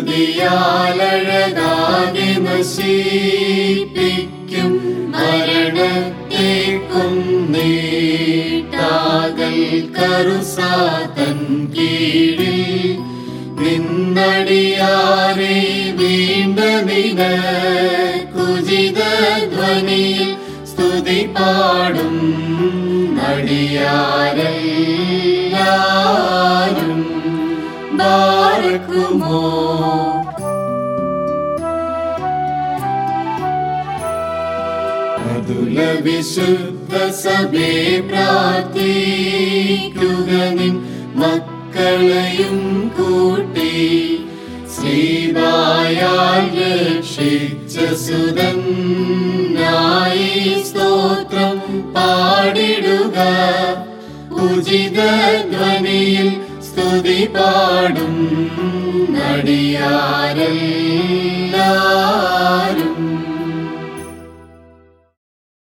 സ്തുതിയാലഴകാകെ നശിപ്പിക്കും മരണത്തെ കൊന്നേട്ടാകൽ കറുസാതൻ കീഴിൽ നിന്നടിയാരെ വീണ്ട നിനക്കുചിത ധ്വനിയിൽ സ്തുതി പാടും നടിയാരെല്ലാരും ബാരക്കുമോ. അതുല വിശുദ്ധ സഭേ പ്രാർത്ഥിക്കുക നിൻ മക്കളെയും കൂട്ടി ശ്രീവായാൽ രക്ഷിച്ച സുതനായി സ്തോത്രം പാടിടുക. ഉചിത ധ്വനിയിൽ സ്തുതി പാടും നടിയാരെല്ലാരും